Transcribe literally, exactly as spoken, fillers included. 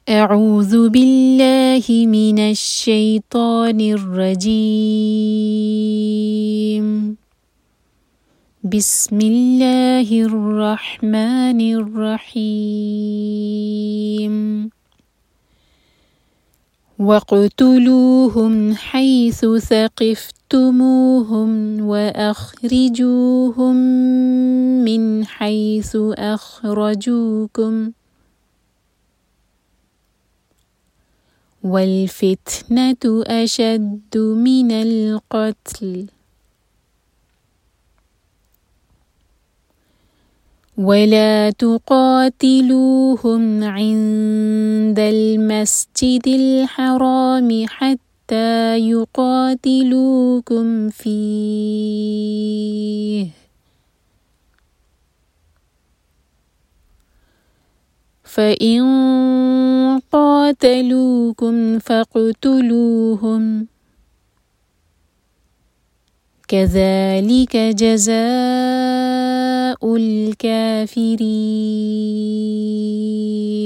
أعوذ بالله من الشيطان الرجيم. بسم الله الرحمن الرحيم. واقتلوهم حيث ثقفتموهم وأخرجوهم من حيث أخرجوكم والفتنة أشد من القتل ولا تقاتلوهم عند المسجد الحرام حتى يقاتلوكم فيه فإن قاتلوكم فاقتلوهم كذلك جزاء الكافرين.